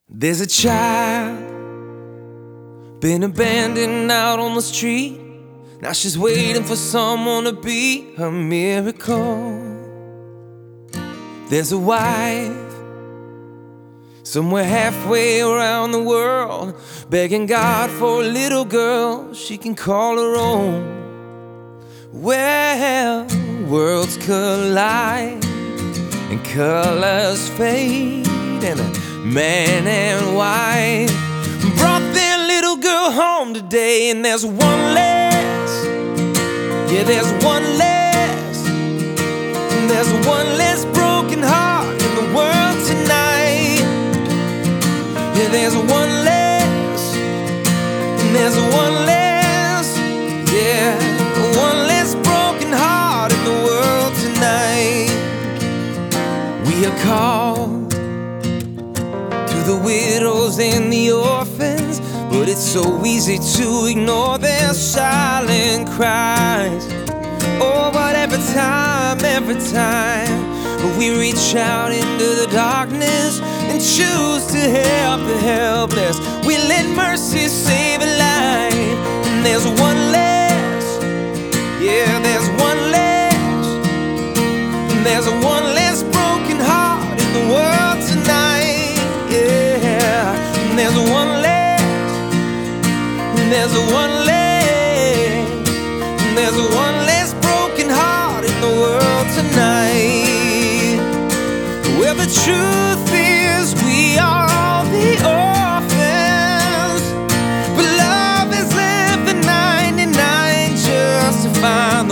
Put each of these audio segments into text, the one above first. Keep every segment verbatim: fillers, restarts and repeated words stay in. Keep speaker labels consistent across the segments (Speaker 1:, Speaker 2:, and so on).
Speaker 1: There's a child been abandoned out on the street. Now she's waiting for someone to be her miracle. There's a wife somewhere halfway around the world, begging God for a little girl she can call her own. Well, worlds collide and colors fade, and a man and wife brought their little girl home today. And there's one less, yeah, there's one less, and there's one less broken heart in the world tonight. Yeah, there's one less, and there's one less, yeah, one less broken heart in the world tonight. We are called to the widows and the orphans, but it's so easy to ignore their silent cries. Oh, but every time, every time we reach out into the darkness and choose to help the helpless, we let mercy save a life. And there's one less, yeah, there's one less, and there's one less broken heart in the world tonight. Yeah, and there's one less, and there's one less, and there's one less broken heart in the world tonight. Well, the truth is we are all the orphans, but love has left the ninety-nine just to find the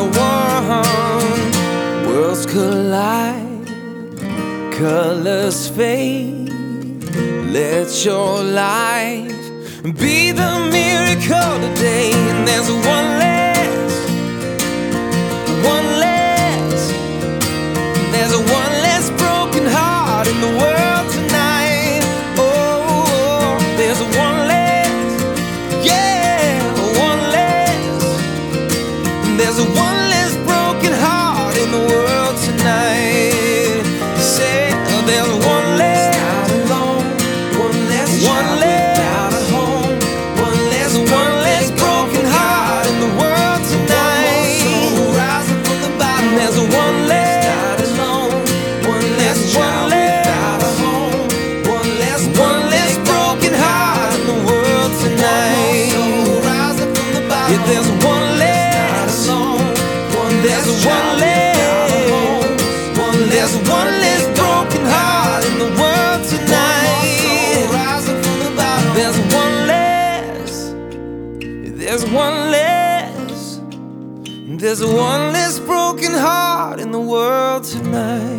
Speaker 1: one. Worlds collide, colors fade. Let your life be the miracle today. And there's one less, one less, there's a one less broken heart in the world tonight. Oh, there's a one less, yeah, one less, there's a one less broken heart in the world tonight. Say, oh, there's one less, not alone, one less, one less without a home, one less, one less broken heart in the world tonight. Rising from the bottom, there's a one less, not alone, one less, one without a home, one less, one less broken heart in the world tonight. Rising from the bottom, yeah, there's one less, one, there's one less, one less, one less broken heart in the world tonight. There's one less, there's one less, there's one less broken heart in the world tonight.